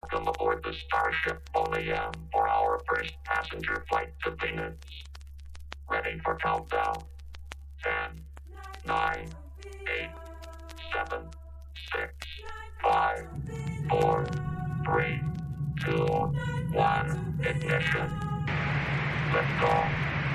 Welcome aboard the Starship OEM for our first passenger flight to Venus. Ready for countdown. 10, 9, 8, 7, 6, 5, 4, 3, 2, 1, ignition. Lift off.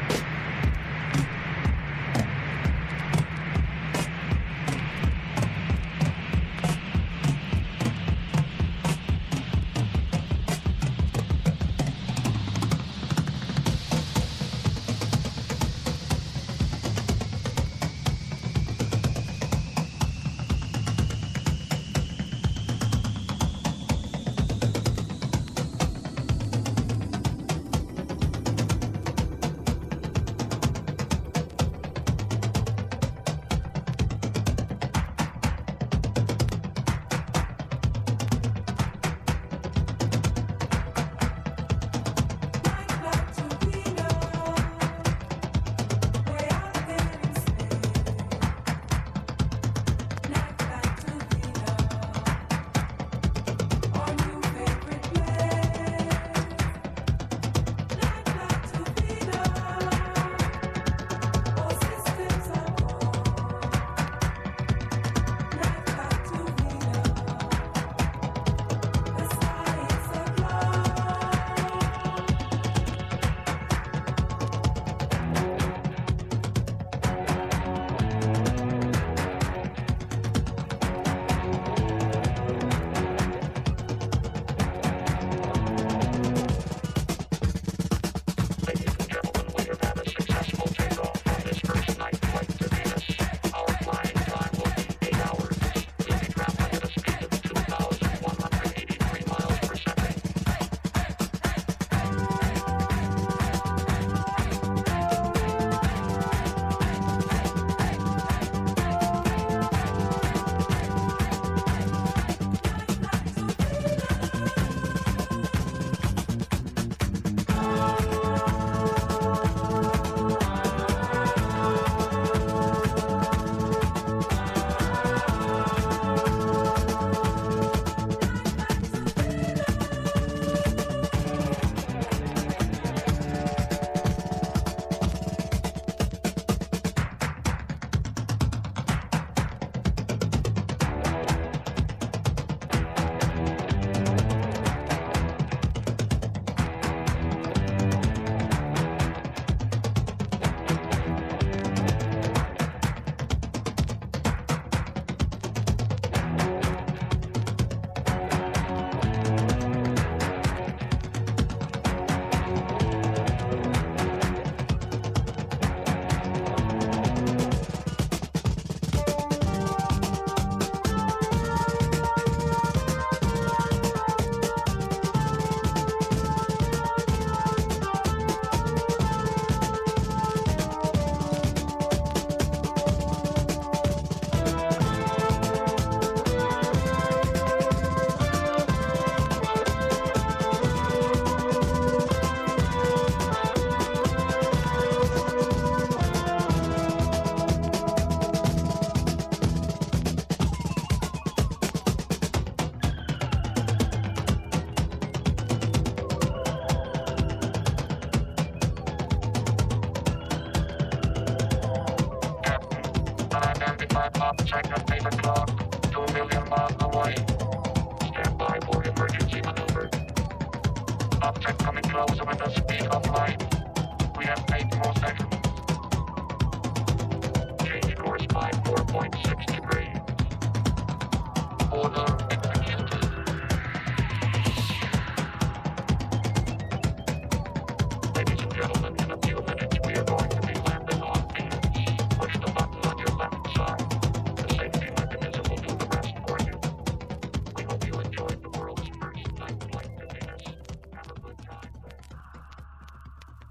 Object at 8 o'clock, 2 million miles away. Stand by for emergency maneuver. Object coming closer with the speed of light. We have 8 more seconds.